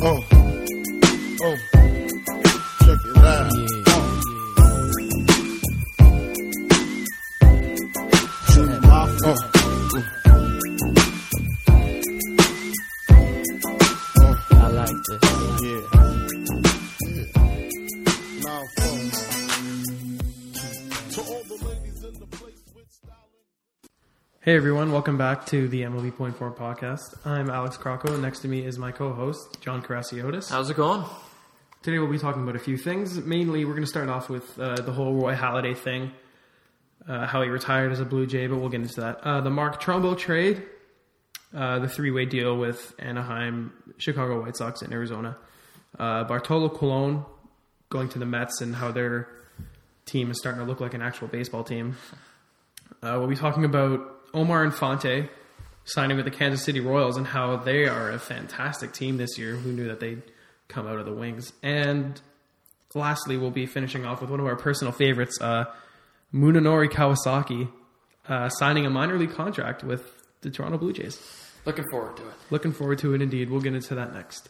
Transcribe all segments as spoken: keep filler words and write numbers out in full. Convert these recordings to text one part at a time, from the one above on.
Oh, oh, check it out. Shoot him off. Oh, oh, I like this. yeah. Yeah. Now, folks, to all the ladies in the place with style. Hey everyone, welcome back to the M L B Point Four podcast. I'm Alex Crocco, and next to me is my co-host, John Karasiotis. How's it going? Today we'll be talking about a few things. Mainly, we're going to start off with uh, the whole Roy Halladay thing, uh, how he retired as a Blue Jay, but we'll get into that. Uh, the Mark Trumbo trade, uh, the three-way deal with Anaheim, Chicago White Sox, and Arizona. Uh, Bartolo Colon going to the Mets and how their team is starting to look like an actual baseball team. Uh, we'll be talking about Omar Infante signing with the Kansas City Royals and how they are a fantastic team this year. Who knew that they'd come out of the wings? And lastly, we'll be finishing off with one of our personal favorites, uh, Munenori Kawasaki, uh, signing a minor league contract with the Toronto Blue Jays. Looking forward to it. Looking forward to it indeed. We'll get into that next.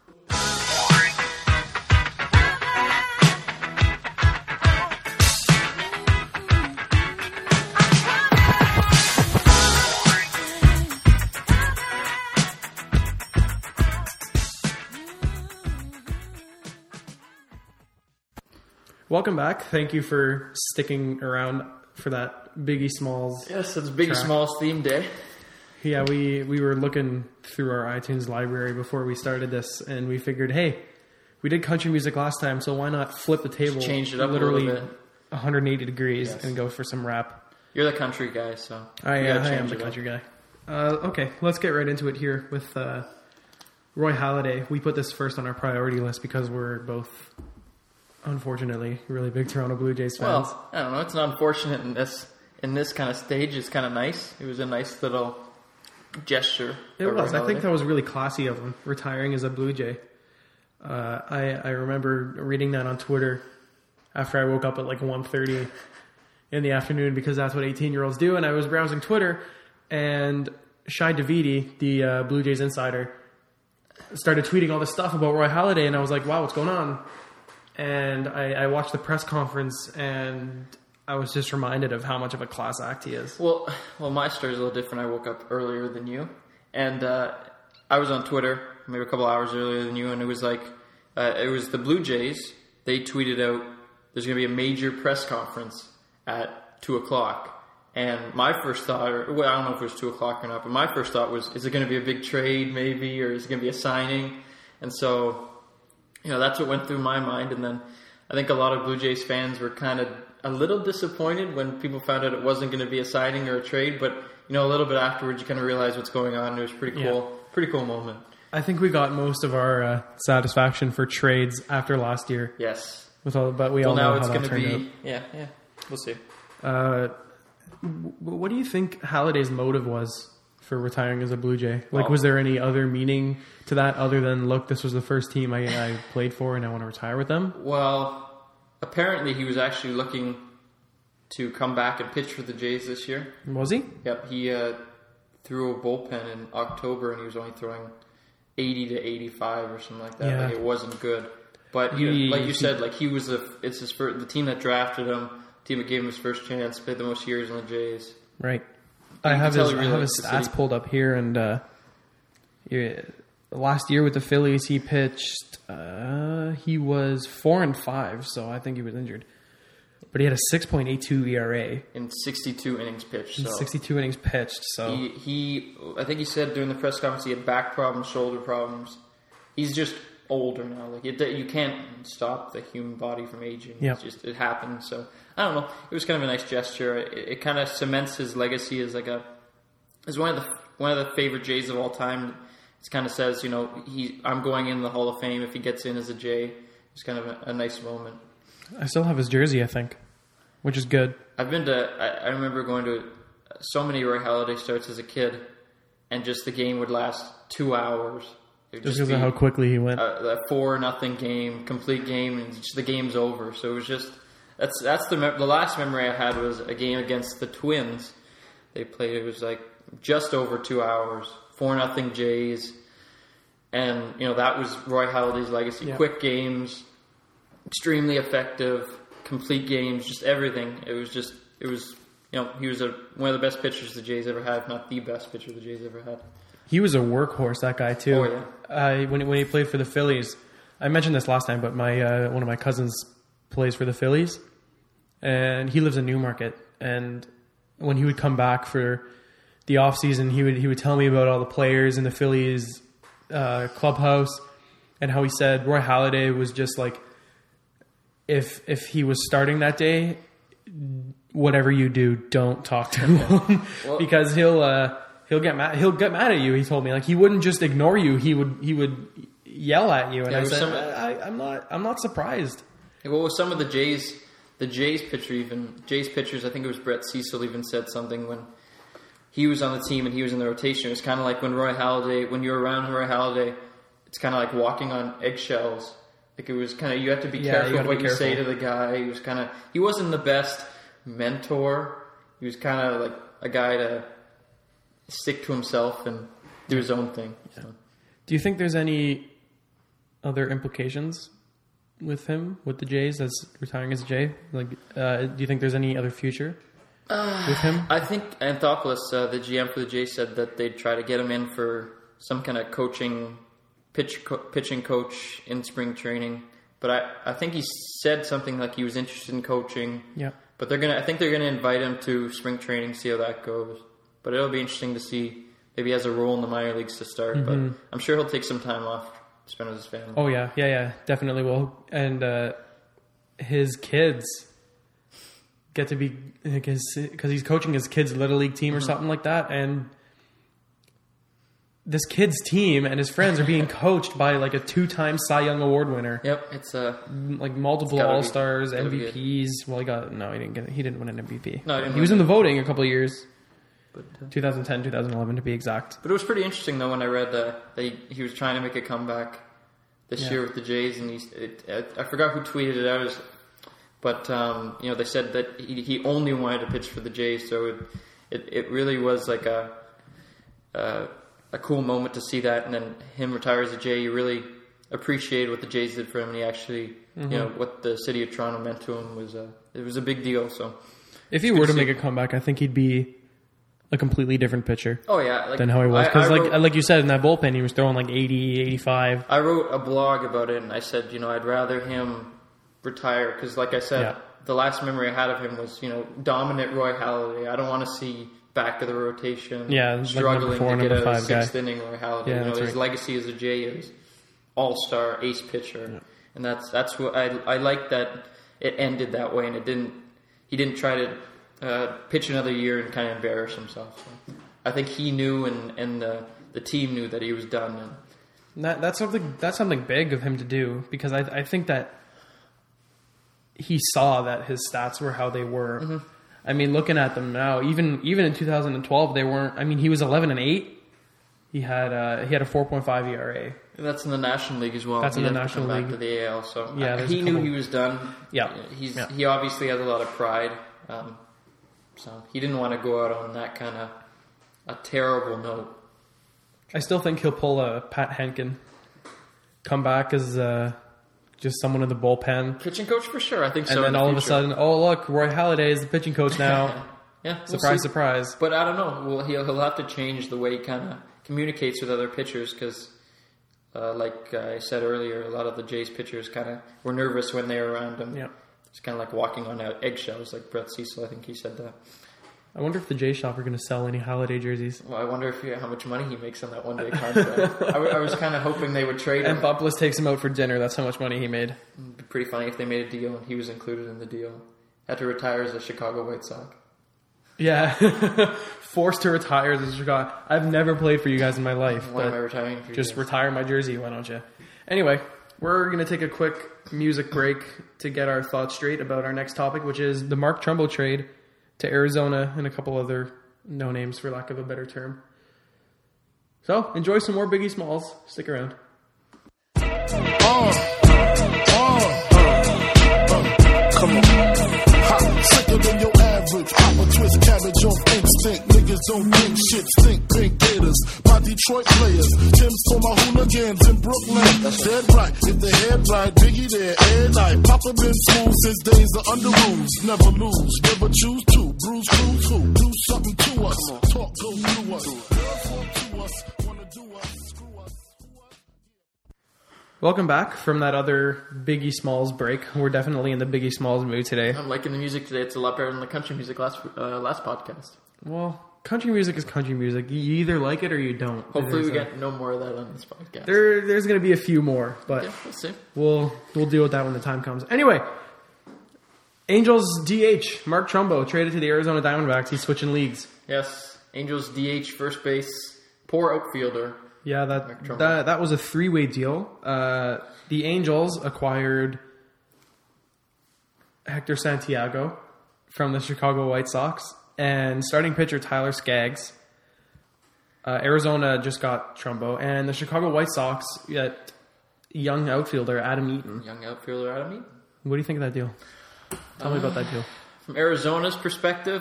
Welcome back. Thank you for sticking around for that Biggie Smalls. Yes, it's Biggie track. Smalls theme day. Yeah, we, we were looking through our iTunes library before we started this, and we figured, hey, we did country music last time, so why not flip the table, Change it up literally a little bit. one hundred eighty degrees Yes. and go for some rap. You're the country guy, so I, you uh, gotta I am change the it up. country guy. Uh, okay, let's get right into it here with uh, Roy Halladay. We put this first on our priority list because we're both, unfortunately, really big Toronto Blue Jays fans. Well, I don't know. It's not unfortunate in this in this kind of stage. It's kind of nice. It was a nice little gesture. It for was. Roy I think Halladay. that was really classy of him, retiring as a Blue Jay. Uh, I I remember reading that on Twitter after I woke up at like one thirty in the afternoon because that's what eighteen-year-olds do. And I was browsing Twitter, and Shai Davidi, the uh, Blue Jays insider, started tweeting all this stuff about Roy Halladay, and I was like, wow, what's going on? And I, I watched the press conference, and I was just reminded of how much of a class act he is. Well, well, my story's a little different. I woke up earlier than you, and uh, I was on Twitter maybe a couple hours earlier than you, and it was like uh, it was the Blue Jays. They tweeted out there's going to be a major press conference at two o'clock, and my first thought, or, well, I don't know if it was two o'clock or not, but my first thought was, is it going to be a big trade maybe, or is it going to be a signing? And so, you know, that's what went through my mind, and then I think a lot of Blue Jays fans were kind of a little disappointed when people found out it wasn't going to be a signing or a trade, but, you know, a little bit afterwards you kind of realize what's going on, and it was pretty cool, Yeah. pretty cool moment. I think we got most of our uh, satisfaction for trades after last year. Yes. With all, but we Well, all now know it's how going that to turned be, yeah, yeah, we'll see. out. Uh, w- what do you think Halladay's motive was for retiring as a Blue Jay? Like, Oh. was there any other meaning to that other than, look, this was the first team I, I played for and I want to retire with them? Well, apparently he was actually looking to come back and pitch for the Jays this year. Was he? Yep, he uh, threw a bullpen in October, and he was only throwing eighty to eighty-five or something like that. Yeah. Like, it wasn't good. But you He- know, like you he- said, like he was the it's his first, the team that drafted him, the team that gave him his first chance, played the most years in the Jays. Right. I can have tell his, he I really have likes his the stats city. pulled up here, and uh, yeah, last year with the Phillies, he pitched. Uh, he was four and five, so I think he was injured. But he had a six point eight two E R A, In sixty-two innings pitched. So sixty-two innings pitched. So he, he, I think he said during the press conference he had back problems, shoulder problems. He's just older now. Like it, you can't stop the human body from aging. Yep. It's just it happens. So I don't know. It was kind of a nice gesture. It, it kind of cements his legacy as like a as one of the one of the favorite Jays of all time. It kind of says, you know, he I'm going in the Hall of Fame if he gets in as a Jay. It's kind of a, a nice moment. I still have his jersey, I think, which is good. I've been to. I, I remember going to so many Roy Halladay starts as a kid, and just the game would last two hours. It would Just just because of be how quickly he went. a, a four nothing game, complete game, and just the game's over. So it was just that's that's the me- the last memory I had was a game against the Twins. They played. It was like just over two hours, four nothing Jays, And, you know, that was Roy Halladay's legacy. Yeah. Quick games, extremely effective, complete games, just everything. It was just, it was, you know, he was a, one of the best pitchers the Jays ever had, if not the best pitcher the Jays ever had. He was a workhorse, that guy, too. Oh, yeah. Uh, when, when he played for the Phillies, I mentioned this last time, but my uh, one of my cousins plays for the Phillies, and he lives in Newmarket. And when he would come back for the off season, he would he would tell me about all the players in the Phillies uh, clubhouse, and how he said Roy Halladay was just like, if if he was starting that day, whatever you do, don't talk to him Well, because he'll uh, he'll get mad he'll get mad at you. He told me, like, he wouldn't just ignore you; he would he would yell at you. And Yeah, I it was said, some- I, I'm not I'm not surprised. Well, with some of the Jays, the Jays pitcher even, Jays pitchers, I think it was Brett Cecil even said something when he was on the team and he was in the rotation. It was kind of like when Roy Halladay, when you're around Roy Halladay, it's kind of like walking on eggshells. Like it was kind of, you have to be Yeah, you careful gotta what be you say to careful. the guy. He was kind of, he wasn't the best mentor. He was kind of like a guy to stick to himself and do his own thing. So. Do you think there's any other implications with him, with the Jays, as retiring as a Jay? Like, uh, do you think there's any other future with him? I think Anthopoulos, uh, the G M for the Jays, said that they'd try to get him in for some kind of coaching, pitch, co- pitching coach in spring training. But I, I think he said something like he was interested in coaching. Yeah. But they're gonna, I think they're gonna invite him to spring training, see how that goes. But it'll be interesting to see. Maybe he has a role in the minor leagues to start. Mm-hmm. But I'm sure he'll take some time off to spend with his family. Oh yeah, yeah, yeah, definitely will. And uh, his kids get to be, because he's coaching his kids' little league team or Mm-hmm. something like that, and this kid's team and his friends are being coached by like a two-time Cy Young Award winner, Yep, it's uh, like multiple It's gotta be- All Stars, gotta be M V Ps. Well, he got no, he didn't get, he didn't win an M V P. No, he didn't he was win in the voting a couple of years, but, uh, twenty ten, twenty eleven to be exact. But it was pretty interesting though when I read that they, he was trying to make a comeback this Yeah. year with the Jays, and he's, it, I, I forgot who tweeted it out, but um, you know they said that he, he only wanted to pitch for the Jays, so it it, it really was like a, a a cool moment to see that, and then him retire as a Jay. You really appreciated what the Jays did for him, and he actually, Mm-hmm. you know, what the city of Toronto meant to him was a it was a big deal. So If he good were to to make see. a comeback, I think he'd be a completely different pitcher oh yeah, like, than how he was. I- Because, I like wrote- like you said, in that bullpen, he was throwing like eighty, eighty-five. I wrote a blog about it, and I said, you know, I'd rather him retire because, like I said, Yeah. the last memory I had of him was, you know, dominant Roy Halladay. I don't want to see back of the rotation, Yeah, like number struggling four, to get number out of five the guy. sixth inning Roy Halladay. Yeah, you know, that's his right. legacy as a Jay is all-star, ace pitcher, and that's that's what I I like that it ended that way, and it didn't. He didn't try to uh, pitch another year and kind of embarrass himself. So I think he knew, and and the the team knew that he was done. And That, that's something that's something big of him to do, because I I think that he saw that his stats were how they were. Mm-hmm. I mean, looking at them now, even even in two thousand twelve, they weren't. I mean, he was eleven and eight. He had uh, he had a four point five E R A. And that's in the National League as well. That's he in the didn't come National back League. to the A L. So Yeah, uh, there's he a knew couple- he was done. Yeah. he's Yeah. he obviously has a lot of pride. Um, so he didn't want to go out on that kind of a terrible note. I still think he'll pull a Pat Henkin, come back as uh, just someone in the bullpen, Pitching coach for sure. I think so. and in then the all of a future. sudden, oh look, Roy Halladay is the pitching coach now. yeah, we'll Surprise, see. surprise. But I don't know. Well, he'll he'll have to change the way he kind of communicates with other pitchers because, uh, like I said earlier, a lot of the Jays pitchers kind of were nervous when they were around him. Yeah. It's kind of like walking on eggshells, like Brett Cecil. I think he said that. I wonder if the J Shop are going to sell any Halladay jerseys. Well, I wonder if he, how much money he makes on that one day contract. I, w- I was kind of hoping they would trade him. Anthopoulos takes him out for dinner. That's how much money he made. It'd be pretty funny if they made a deal and he was included in the deal. Had to retire as a Chicago White Sox. Yeah, forced to retire as a Chicago. I've never played for you guys in my life, Why am I but retiring? For you just guys? retire my jersey. Why don't you? Anyway, we're going to take a quick music break to get our thoughts straight about our next topic, which is the Mark Trumbo trade to Arizona and a couple other no names, for lack of a better term. So enjoy some more Biggie Smalls. Stick around. Uh, uh, uh, come on. Hot, sicker than your average. Pop a twist cabbage off instinct. Nigga niggas don't think shit, stink pink gators. My Detroit players, Tim's for my hooligans in Brooklyn. Dead right, if the head right, Biggie there, every night. Papa been smooth since days of under rules. Never lose, never choose to. Bruise, cruise, who? Do something to us. Talk, go through us. Girls want to us, wanna do us. Screw us. Welcome back from that other Biggie Smalls break. We're definitely in the Biggie Smalls mood today. I'm liking the music today. It's a lot better than the country music last uh, last podcast. Well, country music is country music. You either like it or you don't. Hopefully we There's a- get no more of that on this podcast. There, there's going to be a few more, but Yeah, we'll see. we'll we'll deal with that when the time comes. Anyway, Angels D H Mark Trumbo traded to the Arizona Diamondbacks. He's switching leagues. Yes, Angels D H first base, poor outfielder. Yeah, Mark that Trumbo. that that was a three way deal. Uh, the Angels acquired Hector Santiago from the Chicago White Sox and starting pitcher Tyler Skaggs. Uh, Arizona just got Trumbo, and the Chicago White Sox got young outfielder Adam Eaton. Young outfielder Adam Eaton. What do you think of that deal? Tell me about that deal. From Arizona's perspective,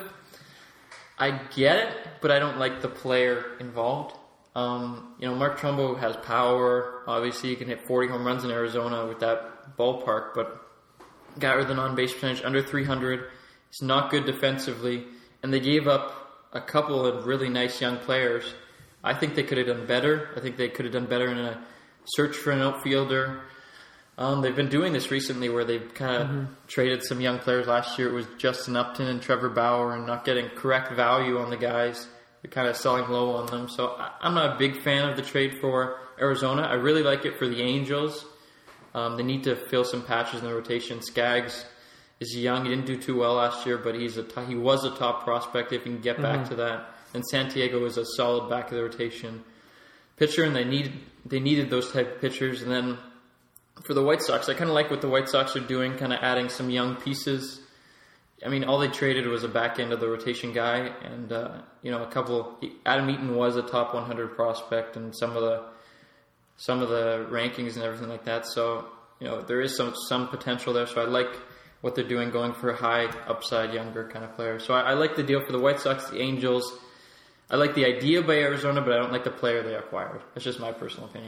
I get it, but I don't like the player involved. Um, you know, Mark Trumbo has power. Obviously, you can hit forty home runs in Arizona with that ballpark, but guy with an on-base percentage under three hundred. He's not good defensively, and they gave up a couple of really nice young players. I think they could have done better. I think they could have done better in a search for an outfielder. Um, they've been doing this recently where they've kind of mm-hmm. traded some young players. Last year it was Justin Upton and Trevor Bauer, and not getting correct value on the guys. They're kind of selling low on them. So I, I'm not a big fan of the trade for Arizona. I really like it for the Angels. Um, they need to fill some patches in the rotation. Skaggs is young. He didn't do too well last year, but he's a t- he was a top prospect if he can get back mm-hmm. to that. And Santiago is a solid back of the rotation pitcher, and they need they needed those type of pitchers. And then for the White Sox, I kind of like what the White Sox are doing, kind of adding some young pieces. I mean, all they traded was a back end of the rotation guy, and uh, you know, a couple. Adam Eaton was a top one hundred prospect, and some of the some of the rankings and everything like that. So you know, there is some some potential there. So I like what they're doing, going for a high upside, younger kind of player. So I, I like the deal for the White Sox, the Angels. I like the idea by Arizona, but I don't like the player they acquired. That's just my personal opinion.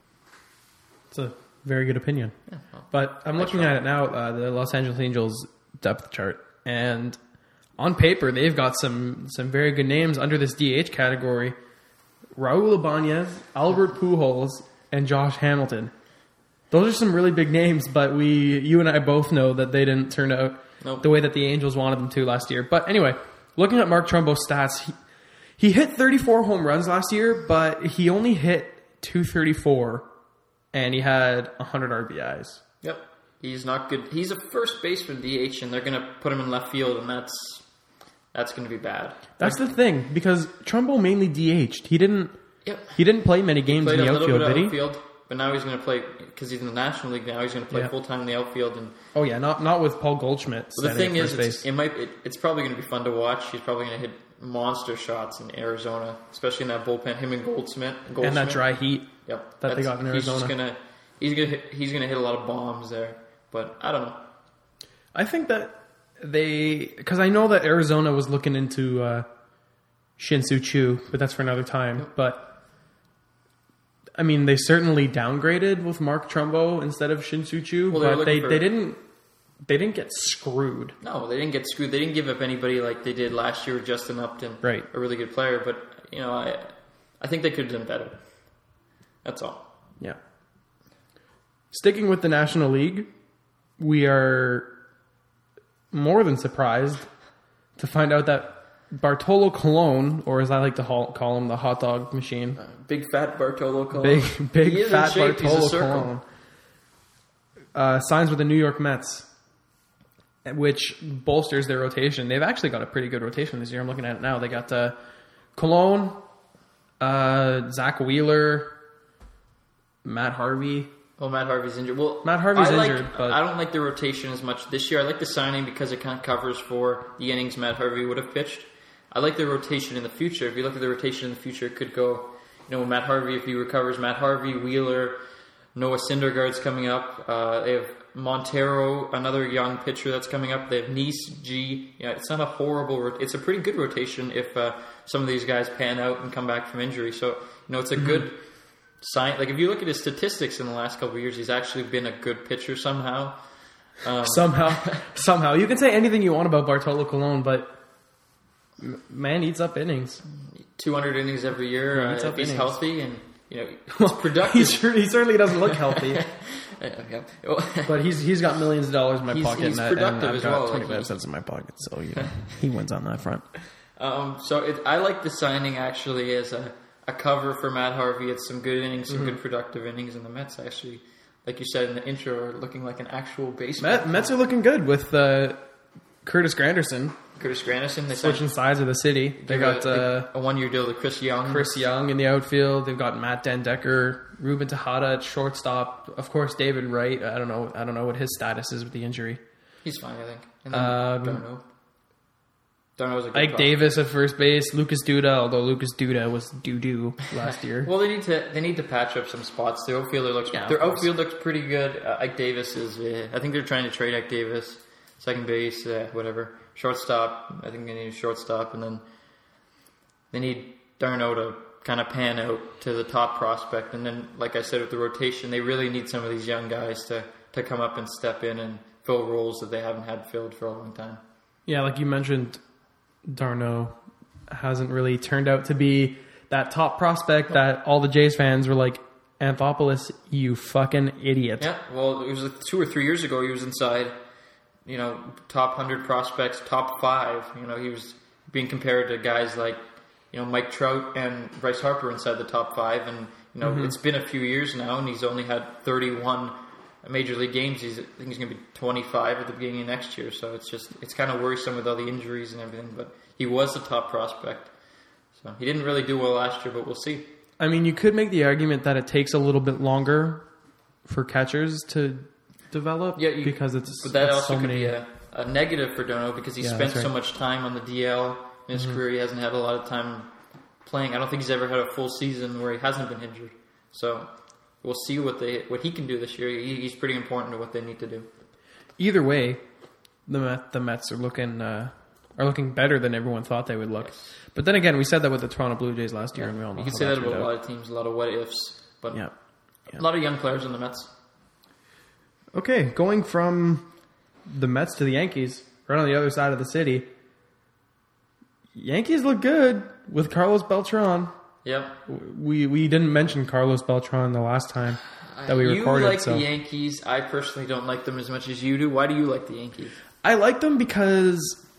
It's a very good opinion. Yeah, well, but I'm looking at it now, uh, the Los Angeles Angels depth chart, and on paper they've got some some very good names under this D H category. Raul Ibanez, Albert Pujols, and Josh Hamilton. Those are some really big names, but we, you and I both know that they didn't turn out nope. the way that the Angels wanted them to last year. But anyway, looking at Mark Trumbo's stats, he, he hit thirty-four home runs last year, but he only hit two thirty-four, and he had one hundred R B Is. Yep. He's not good. He's a first baseman D H, and they're going to put him in left field, and that's that's going to be bad. That's like, the thing, because Trumbo mainly D H'd. He didn't Yep. He didn't play many games in the outfield, did he? Outfield, but now he's going to play, because he's in the National League now, he's going to play yeah. full-time in the outfield. And oh, yeah, not not with Paul Goldschmidt. Well, the thing is, it's, it might, it, it's probably going to be fun to watch. He's probably going to hit monster shots in Arizona, especially in that bullpen, him and Goldschmidt. Goldschmidt. And that dry heat yep. that they got in Arizona. He's just gonna, he's gonna, hit, he's gonna hit a lot of bombs there, but I don't know. I think that they, because I know that Arizona was looking into uh, Shin-Soo Choo, but that's for another time. Yep. But I mean, they certainly downgraded with Mark Trumbo instead of Shin-Soo Choo, well, but they, for, they didn't they didn't get screwed. No, they didn't get screwed. They didn't give up anybody like they did last year with Justin Upton, right? A really good player, but you know, I I think they could have done better. That's all. Yeah. Sticking with the National League, we are more than surprised to find out that Bartolo Colon, or as I like to call him, the hot dog machine. Uh, big fat Bartolo Colon. Big, big fat Bartolo Colon. Uh, signs with the New York Mets, which bolsters their rotation. They've actually got a pretty good rotation this year. I'm looking at it now. They got uh, Colon, uh, Zach Wheeler, Matt Harvey. Well, Matt Harvey's injured. Well, Matt Harvey's I like, injured, but I don't like the rotation as much this year. I like the signing because it kind of covers for the innings Matt Harvey would have pitched. I like the rotation in the future. If you look at the rotation in the future, it could go, you know, Matt Harvey, if he recovers, Matt Harvey, Wheeler, Noah Syndergaard's coming up. Uh, they have Montero, another young pitcher that's coming up. They have Nice, G. Yeah, it's not a horrible. Rot- it's a pretty good rotation if uh, some of these guys pan out and come back from injury. So you know, it's a mm-hmm. good sign. Like if you look at his statistics in the last couple of years, he's actually been a good pitcher somehow. Um, somehow, somehow, you can say anything you want about Bartolo Colon, but man eats up innings. two hundred innings every year uh, if he's innings. healthy and. You know, well, it's productive. He, sure, he certainly doesn't look healthy. yeah. But he's he's got millions of dollars in my he's, pocket, he's and, productive and I've as got well. twenty-five like cents in my pocket, so you know, he wins on that front. Um, so it, I like the signing actually as a, a cover for Matt Harvey. It's some good innings, some mm-hmm. good productive innings, and the Mets actually, like you said in the intro, are looking like an actual baseball. Met, Mets are looking good with uh, Curtis Granderson. Curtis Granderson. They switching sides of the city. They got a, uh, a one-year deal to Chris Young. Chris Young in the outfield. They've got Matt Den Decker, Ruben Tejada at shortstop. Of course, David Wright. I don't know. I don't know what his status is with the injury. He's fine, I think. And then, um, don't know. Don't know. Was a good Ike call. Davis at first base. Lucas Duda, although Lucas Duda was doo doo last year. Well, they need to they need to patch up some spots. Their outfielder looks yeah, their outfield looks pretty good. Uh, Ike Davis is. Uh, I think they're trying to trade Ike Davis. Second base, uh, whatever. Shortstop, I think they need a shortstop, and then they need d'Arnaud to kind of pan out to the top prospect. And then, like I said, with the rotation, they really need some of these young guys to, to come up and step in and fill roles that they haven't had filled for a long time. Yeah, like you mentioned, d'Arnaud hasn't really turned out to be that top prospect that all the Jays fans were like, Anthopoulos, you fucking idiot. Yeah, well, it was two or three years ago he was inside... You know, top one hundred prospects, top five. You know, he was being compared to guys like, you know, Mike Trout and Bryce Harper inside the top five. And, you know, mm-hmm. it's been a few years now, and he's only had thirty-one Major League games. He's, I think he's going to be twenty-five at the beginning of next year. So it's just, it's kind of worrisome with all the injuries and everything. But he was a top prospect. So he didn't really do well last year, but we'll see. I mean, you could make the argument that it takes a little bit longer for catchers to develop yeah, you, because it's but that it's also so could many... be a, a negative for Dono because he yeah, spent right. so much time on the D L in his mm-hmm. career. He hasn't had a lot of time playing. I don't think he's ever had a full season where he hasn't been injured. So we'll see what they what he can do this year. He, he's pretty important to what they need to do. Either way, the Met, the Mets are looking uh, are looking better than everyone thought they would look. Yes. But then again, we said that with the Toronto Blue Jays last year, yeah. and we all know you can how say that about out. a lot of teams, a lot of what ifs, but yeah. Yeah. a lot of young players in the Mets. Okay, going from the Mets to the Yankees, right on the other side of the city. Yankees look good with Carlos Beltran. Yep. We we didn't mention Carlos Beltran the last time that we you recorded. You like so. the Yankees. I personally don't like them as much as you do. Why do you like the Yankees? I like them because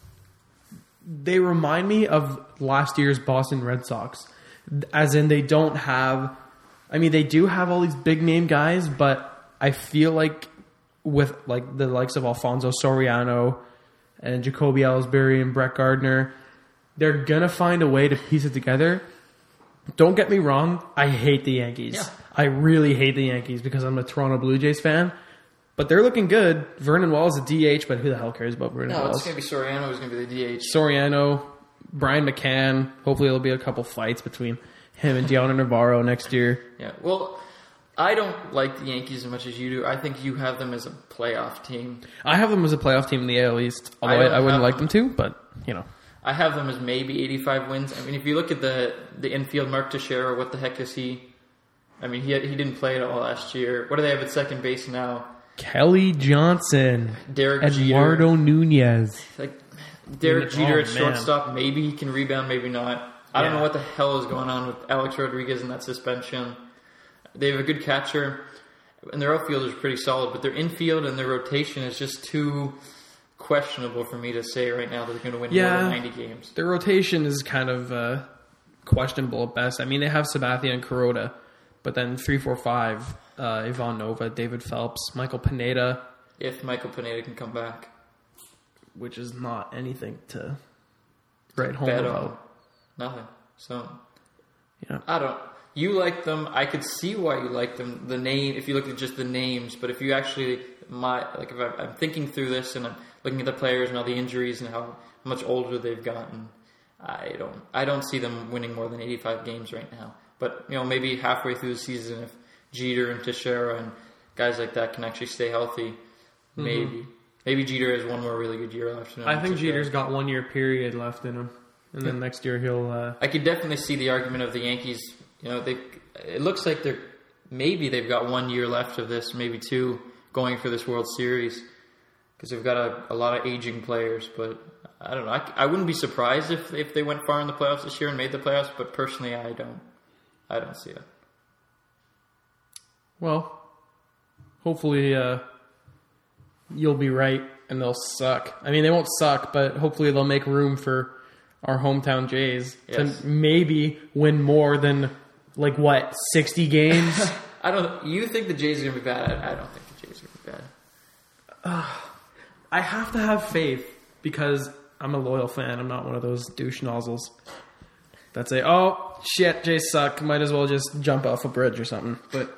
they remind me of last year's Boston Red Sox. As in, they don't have... I mean, they do have all these big-name guys, but I feel like with like the likes of Alfonso Soriano and Jacoby Ellsbury and Brett Gardner, they're going to find a way to piece it together. Don't get me wrong, I hate the Yankees. Yeah. I really hate the Yankees because I'm a Toronto Blue Jays fan. But they're looking good. Vernon Wells is a D H, but who the hell cares about Vernon no, Wells? it's going to be Soriano who's going to be the D H. Soriano, Brian McCann. Hopefully there'll be a couple fights between him and Deonna Navarro next year. Yeah, well, I don't like the Yankees as much as you do. I think you have them as a playoff team. I have them as a playoff team in the A L East, although I, I, I wouldn't like them to, but, you know. I have them as maybe eighty-five wins. I mean, if you look at the, the infield, Mark Teixeira, what the heck is he? I mean, he he didn't play at all last year. What do they have at second base now? Kelly Johnson. Derek Eduardo Jeter. Nunez. Like, Derek oh, Jeter at man. shortstop. Maybe he can rebound, maybe not. I don't Yeah. know what the hell is going on with Alex Rodriguez and that suspension. They have a good catcher, and their outfield is pretty solid, but their infield and their rotation is just too questionable for me to say right now that they're going to win Yeah. more than ninety games. Their rotation is kind of uh, questionable at best. I mean, they have Sabathia and Kuroda, but then three, four, five, uh, Ivan Nova, David Phelps, Michael Pineda. If Michael Pineda can come back. Which is not anything to write home Bet about. on nothing. So, Yeah. I don't... You like them. I could see why you like them. The name, if you look at just the names, but if you actually... my like if I, I'm thinking through this and I'm looking at the players and all the injuries and how much older they've gotten, I don't I don't see them winning more than eighty-five games right now. But you know, maybe halfway through the season, if Jeter and Teixeira and guys like that can actually stay healthy, maybe. Mm-hmm. Maybe Jeter has one more really good year left. I think Jeter's got one year period left in him, and then next year he'll. Uh, I could definitely see the argument of the Yankees. You know, they. It looks like they're maybe they've got one year left of this, maybe two, going for this World Series because they've got a, a lot of aging players. But I don't know. I, I wouldn't be surprised if if they went far in the playoffs this year and made the playoffs. But personally, I don't. I don't see it. Well, hopefully uh, you'll be right and they'll suck. I mean, they won't suck, but hopefully they'll make room for our hometown Jays Yes. to maybe win more than, like, what, sixty games? I don't. You think the Jays are gonna be bad? I, I don't think the Jays are gonna be bad. I have to have faith because I'm a loyal fan. I'm not one of those douche nozzles that say, oh, shit, Jays suck. Might as well just jump off a bridge or something. But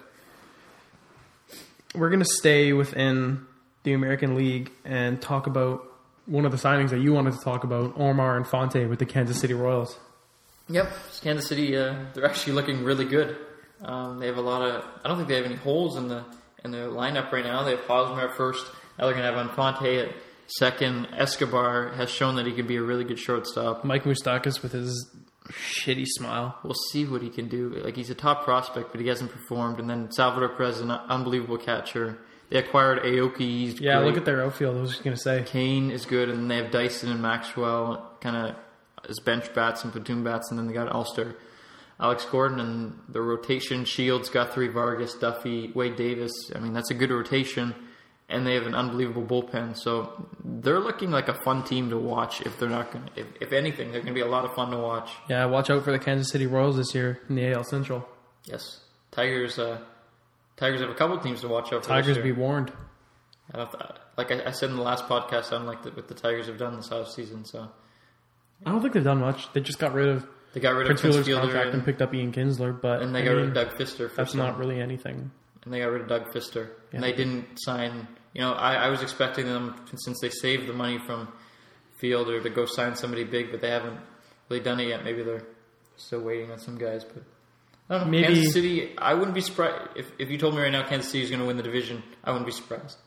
we're going to stay within the American League and talk about one of the signings that you wanted to talk about, Omar Infante with the Kansas City Royals. Yep, Kansas City. Uh, they're actually looking really good. Um, they have a lot of. I don't think they have any holes in the in their lineup right now. They have Hosmer at first. Now they're going to have Infante at second. Escobar has shown that he can be a really good shortstop. Mike Moustakas with his shitty smile. We'll see what he can do. Like, he's a top prospect, but he hasn't performed. And then Salvador Perez is an unbelievable catcher. They acquired Aoki. He's Yeah, great. look at their outfield. I was just going to say. Kane is good, and then they have Dyson and Maxwell kind of as bench bats and platoon bats, and then they got Ulster, Alex Gordon, and the rotation: Shields, Guthrie, Vargas, Duffy, Wade Davis. I mean, that's a good rotation, and they have an unbelievable bullpen. So they're looking like a fun team to watch. If they're not going, if, if anything, they're going to be a lot of fun to watch. Yeah, watch out for the Kansas City Royals this year in the A L Central. Yes, Tigers. Uh, Tigers have a couple teams to watch out for. Tigers this be year. warned. I don't, like I, I said in the last podcast, I don't like what the Tigers have done this offseason. So I don't think they've done much. They just got rid of they got rid Prince of Prince Fielder's Fielder contract and, and, picked up Ian Kinsler, but and they I got rid mean, of Doug Fister. For that's some, not really anything. And they got rid of Doug Fister. Yeah. And they didn't sign. You know, I, I was expecting them, since they saved the money from Fielder, to go sign somebody big, but they haven't really done it yet. Maybe they're still waiting on some guys. But I don't know. Maybe- Kansas City, I wouldn't be surprised. If, if you told me right now Kansas City is going to win the division, I wouldn't be surprised.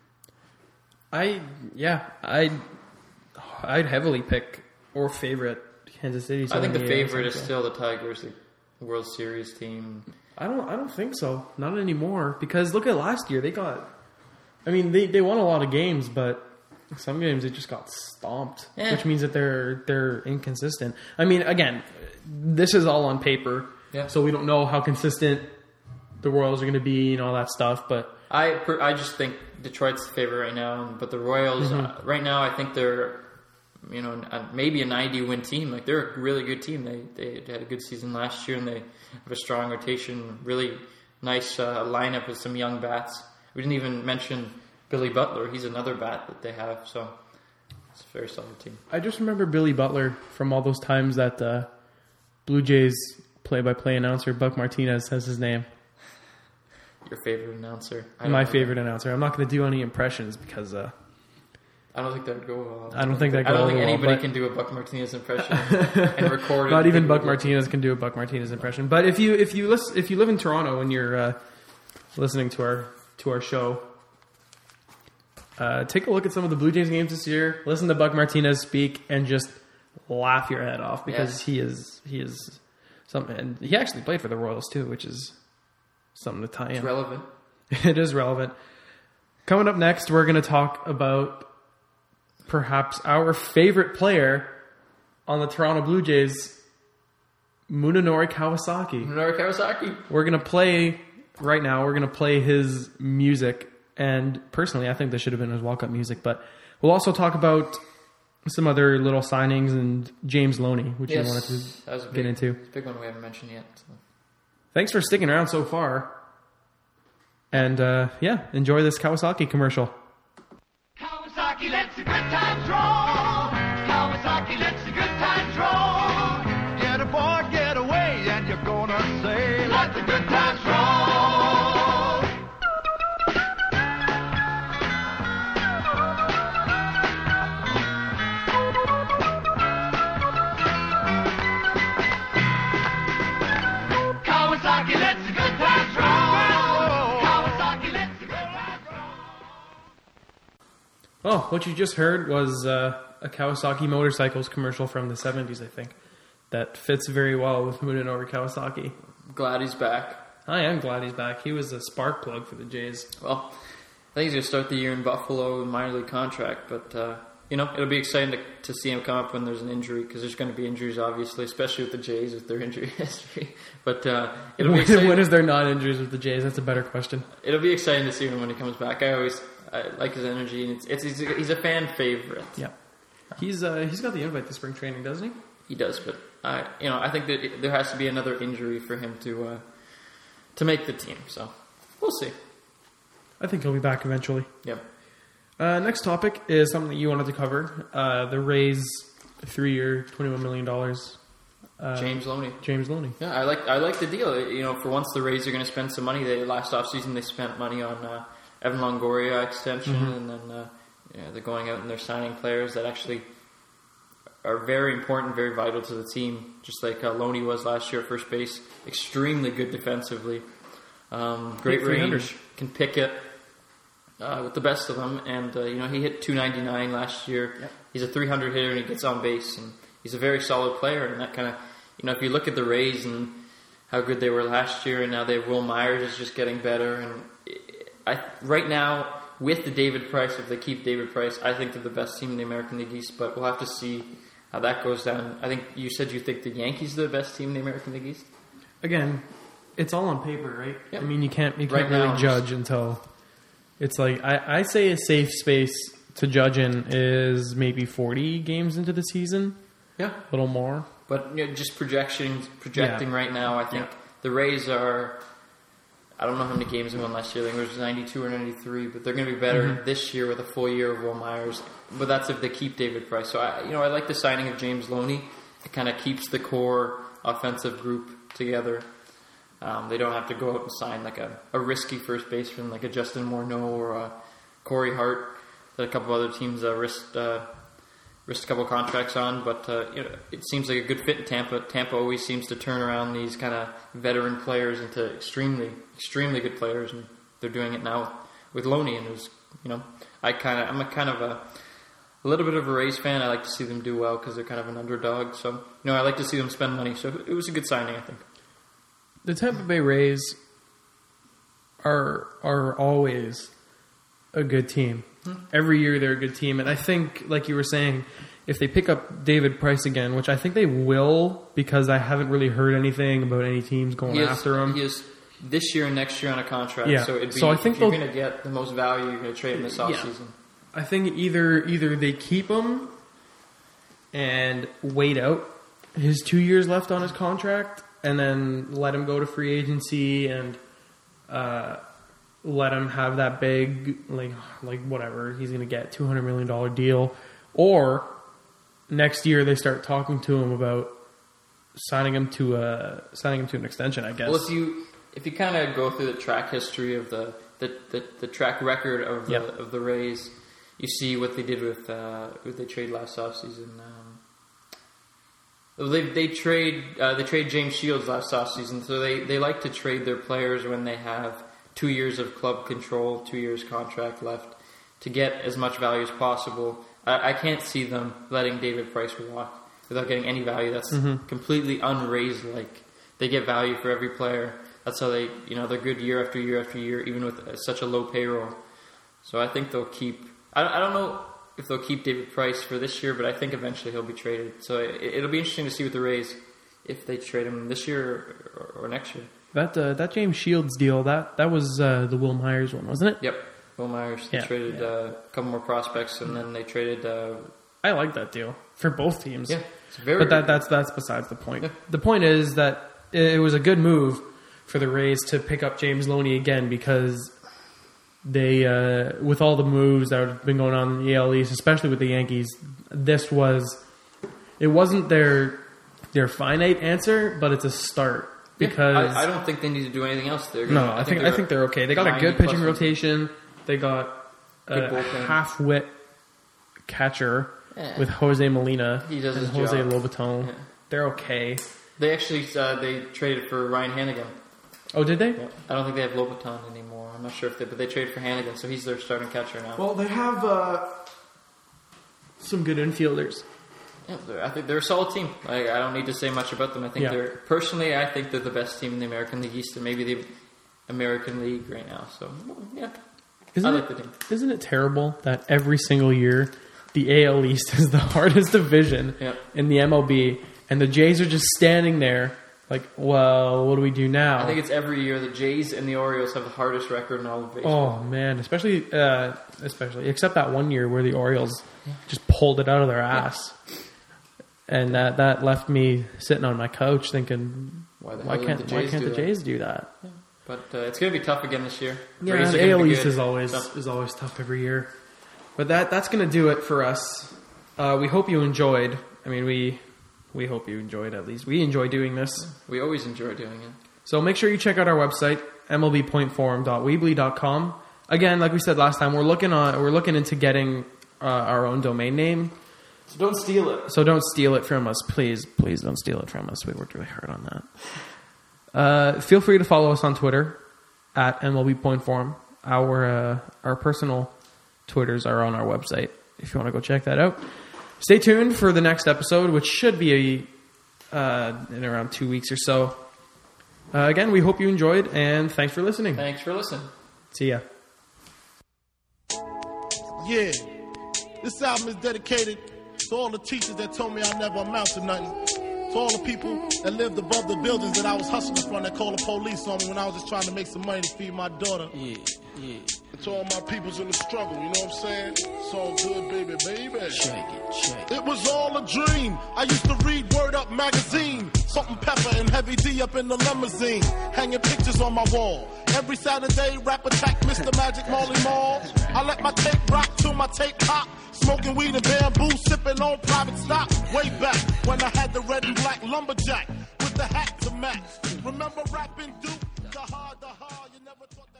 I yeah, I I'd heavily pick or favorite Kansas City. to I think win the A L favorite is Central. still the Tigers, the World Series team. I don't I don't think so. Not anymore. Because look at last year. They got I mean, they, they won a lot of games, but some games they just got stomped. Yeah. Which means that they're they're inconsistent. I mean, again, this is all on paper. Yeah. So we don't know how consistent the Royals are gonna be and all that stuff, but I per, I just think Detroit's the favorite right now, but the Royals Mm-hmm. uh, right now I think they're you know a, maybe a ninety win team. Like, they're a really good team. They they had a good season last year, and they have a strong rotation. Really nice uh, lineup with some young bats. We didn't even mention Billy Butler. He's another bat that they have. So it's a very solid team. I just remember Billy Butler from all those times that uh, Blue Jays play-by-play announcer Buck Martinez says his name. Your favorite announcer? I don't My know. favorite announcer. I'm not going to do any impressions because uh, I don't think that would go well. I don't think that I don't go think well, anybody but- can do a Buck Martinez impression and record it. not even People Buck would- Martinez can do a Buck Martinez impression. But if you if you listen, if you live in Toronto and you're uh, listening to our to our show, uh, take a look at some of the Blue Jays games this year. Listen to Buck Martinez speak and just laugh your head off because Yeah. he is he is something. And he actually played for the Royals too, which is something to tie in. It's relevant. It is relevant. Coming up next, we're going to talk about perhaps our favorite player on the Toronto Blue Jays, Munenori Kawasaki. Munenori Kawasaki. We're going to play, right now, we're going to play his music. And personally, I think this should have been his walk-up music. But we'll also talk about some other little signings and James Loney, which Yes, you wanted that was to a get big, into. big one we haven't mentioned yet. So. Thanks for sticking around so far. And, uh, yeah, enjoy this Kawasaki commercial. Kawasaki lets the good times roll. Kawasaki lets the good times roll. Get aboard, get away, and you're gonna say, let the good times roll. Kawasaki lets the good times roll. Kawasaki lets the good times roll. Oh, what you just heard was uh, a Kawasaki Motorcycles commercial from the seventies, I think. That fits very well with Munenori Kawasaki. Glad he's back. I am glad he's back. He was a spark plug for the Jays. Well, I think he's going to start the year in Buffalo, minor league contract, but, uh, you know, it'll be exciting to, to see him come up when there's an injury, because there's going to be injuries, obviously, especially with the Jays, with their injury history. But uh, it'll be When, exciting. when is there not injuries with the Jays? That's a better question. It'll be exciting to see him when he comes back. I always I like his energy, and it's, it's he's, a, he's a fan favorite. Yeah. He's uh, he's got the invite to spring training, doesn't he? He does, but I, you know, I think that it, there has to be another injury for him to uh, to make the team. So we'll see. I think he'll be back eventually. Yep. Uh, next topic is something that you wanted to cover. Uh, the Rays three-year, twenty-one million dollars. Uh, James Loney. James Loney. Yeah, I like I like the deal. You know, for once the Rays are going to spend some money. They last offseason they spent money on uh, Evan Longoria extension, Mm-hmm. and then uh, you know, they're going out and they're signing players that actually are very important, very vital to the team. Just like uh, Loney was last year at first base, extremely good defensively, um, great range, can pick it uh, with the best of them. And uh, you know, he hit two ninety-nine last year. Yep. He's a three hundred hitter, and he gets on base, and he's a very solid player. And that kind of, you know, if you look at the Rays and how good they were last year, and now they have Will Myers is just getting better. And I right now, with the David Price, if they keep David Price, I think they're the best team in the American League East. But we'll have to see how that goes down. I think you said you think the Yankees are the best team in the American League East. Again, it's all on paper, right? Yep. I mean, you can't you Right can't now, really I'm judge until it's like I, I say a safe space to judge in is maybe forty games into the season, Yeah, a little more. but you know, just projections, projecting Yeah. right now, I think Yeah. the Rays are. I don't know how many games they won last year. I think it was ninety-two or ninety-three, but they're going to be better Mm-hmm. this year with a full year of Will Myers. But that's if they keep David Price. So I, you know, I like the signing of James Loney. It kind of keeps the core offensive group together. Um, they don't have to go out and sign like a, a risky first baseman like a Justin Morneau or a Corey Hart that a couple other teams uh, risked uh, risked a couple contracts on. But uh, you know, it seems like a good fit in Tampa. Tampa always seems to turn around these kind of veteran players into extremely, extremely good players, and they're doing it now with Loney. And it was, you know, I kind of, I'm a kind of a, a little bit of a Rays fan. I like to see them do well because they're kind of an underdog. So, you know, I like to see them spend money. So it was a good signing, I think. The Tampa Bay Rays are are always a good team. Hmm. Every year they're a good team, and I think, like you were saying, if they pick up David Price again, which I think they will, because I haven't really heard anything about any teams going He is, after him. He is this year and next year on a contract. Yeah. So, it'd be, So I think if you're they'll- going to get the most value, you're going to trade him this offseason. I think either either they keep him and wait out his two years left on his contract, and then let him go to free agency and uh, let him have that big, like like whatever he's going to get, two hundred million dollars deal, or next year they start talking to him about signing him to a signing him to an extension. I guess. Well, if you if you kind of go through the track history of the the, the, the track record of the Yep. of the Rays, you see what they did with uh, who they trade last offseason. Um, well, they they trade uh, they trade James Shields last offseason, so they, they like to trade their players when they have two years of club control, two years contract left, to get as much value as possible. I, I can't see them letting David Price walk without getting any value. That's Mm-hmm. completely un-Rays like. They get value for every player. That's how they, you know, they're good year after year after year, even with uh, such a low payroll. So I think they'll keep. I don't, I don't know if they'll keep David Price for this year, but I think eventually he'll be traded. So it, it'll be interesting to see with the Rays if they trade him this year or, or next year. that uh, that James Shields deal, that that was uh, the Will Myers one, wasn't it? Yep, Will Myers. They Yeah, traded yeah. Uh, a couple more prospects, and then they traded. Uh, I like that deal for both teams. yeah, it's very. But that that's that's besides the point. Yeah. The point is that it was a good move for the Rays to pick up James Loney again, because they, uh, with all the moves that have been going on in the A L East, especially with the Yankees, this was it wasn't their their finite answer, but it's a start. Yeah, Because I, I don't think they need to do anything else. They're no, gonna, I think I think they're okay. They got a good ninety pitching plus- rotation. They got Good a bullpen. half-wit catcher Yeah. with Jose Molina He does and his Jose job. Lobaton. Yeah. They're okay. They actually uh, they traded for Ryan Hannigan. Oh, did they? Yeah. I don't think they have Lobaton anymore. I'm not sure if they, but they traded for Hannigan, so he's their starting catcher now. Well, they have uh, some good infielders. Yeah, I think they're a solid team. Like, I don't need to say much about them. I think Yeah. they're personally, I think they're the best team in the American League East and maybe the American League right now. So yeah, Isn't I like it, the team. Isn't it terrible that every single year the A L East is the hardest division Yeah. in the M L B, and the Jays are just standing there like, well, what do we do now? I think it's every year the Jays and the Orioles have the hardest record in all of baseball. Oh man, especially uh, especially except that one year where the Orioles just pulled it out of their ass. And that, that left me sitting on my couch thinking, Why, the why hell can't did the why Jays can't do the that? Jays do that? But uh, it's going to be tough again this year. Yeah, Rays are the gonna A L be East good. is always So- is always tough every year. But that that's going to do it for us. Uh, we hope you enjoyed. I mean, we we hope you enjoyed at least. We enjoy doing this. we always enjoy doing it. So make sure you check out our website, m l b point forum dot weebly dot com. Again, like we said last time, we're looking on we're looking into getting uh, our own domain name. So don't steal it. So don't steal it from us, please. Please don't steal it from us. We worked really hard on that. Uh, feel free to follow us on Twitter at M L B Point Forum. Our uh, our personal Twitters are on our website if you want to go check that out. Stay tuned for the next episode, which should be a, uh, in around two weeks or so. Uh, again, we hope you enjoyed, and thanks for listening. Thanks for listening. See ya. Yeah, this album is dedicated to all the teachers that told me I never amount to nothing. To all the people that lived above the buildings that I was hustling from that called the police on me when I was just trying to make some money to feed my daughter. Yeah, yeah. And to all my peoples in the struggle, you know what I'm saying? It's all good, baby, baby. Shake it, shake it. It was all a dream. I used to read Word Up magazine. Salt and Pepper and Heavy D up in the limousine. Hanging pictures on my wall. Every Saturday, rap attack Mister Magic Marley Marl. I let my tape rock till my tape pop. Smoking weed and bamboo, sipping on private stock. Way back when I had the red and black lumberjack with the hat to match. Remember rapping Duke? The hard, the hard, you never thought that.